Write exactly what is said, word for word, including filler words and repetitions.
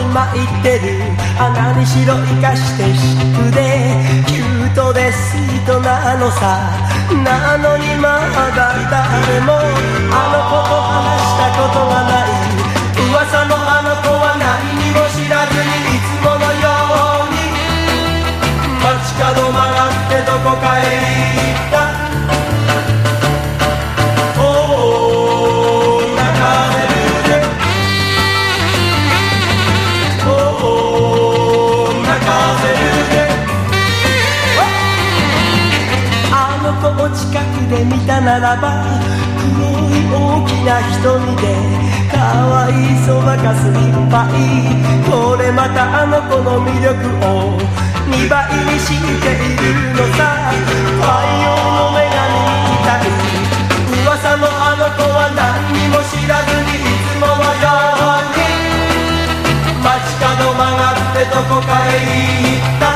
巻いてる穴に白いかしてシックでキュートでスイートなのさ。なのにまだ誰もあの子と話したことがない。噂のあの子は何にも知らずにいつものように街角曲がってどこかへ行った。おー泣かれるで、おー泣かせるで。あの子を近くで見たならば黒い大きな瞳でかわいそうばかすいっぱい。これまたあの子の魅力をにばいにしているのさ。太陽の女神みたい。噂のあの子は何にも知らずにいつものように街角曲がってどこかへ行った。